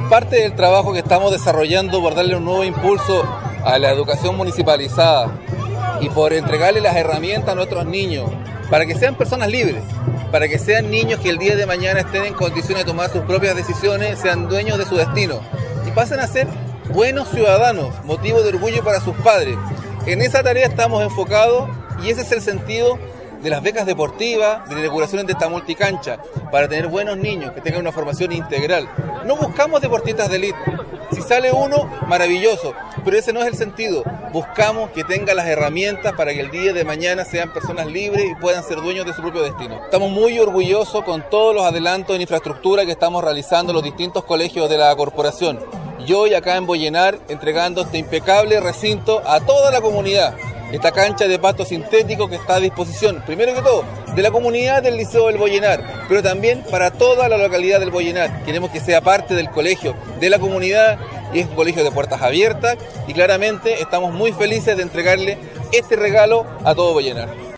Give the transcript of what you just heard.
Parte del trabajo que estamos desarrollando por darle un nuevo impulso a la educación municipalizada y por entregarle las herramientas a nuestros niños para que sean personas libres, para que sean niños que el día de mañana estén en condiciones de tomar sus propias decisiones, sean dueños de su destino y pasen a ser buenos ciudadanos, motivo de orgullo para sus padres. En esa tarea estamos enfocados y ese es el sentido de las becas deportivas, de la inauguración de esta multicancha, para tener buenos niños que tengan una formación integral. No buscamos deportistas de élite. Si sale uno, maravilloso, pero ese no es el sentido. Buscamos que tengan las herramientas para que el día de mañana sean personas libres y puedan ser dueños de su propio destino. Estamos muy orgullosos con todos los adelantos en infraestructura que estamos realizando en los distintos colegios de la corporación. Y hoy acá en Bollenar, entregando este impecable recinto a toda la comunidad. Esta cancha de pasto sintético que está a disposición, primero que todo, de la comunidad del Liceo del Bollenar, pero también para toda la localidad del Bollenar. Queremos que sea parte del colegio, de la comunidad, y es un colegio de puertas abiertas, y claramente estamos muy felices de entregarle este regalo a todo Bollenar.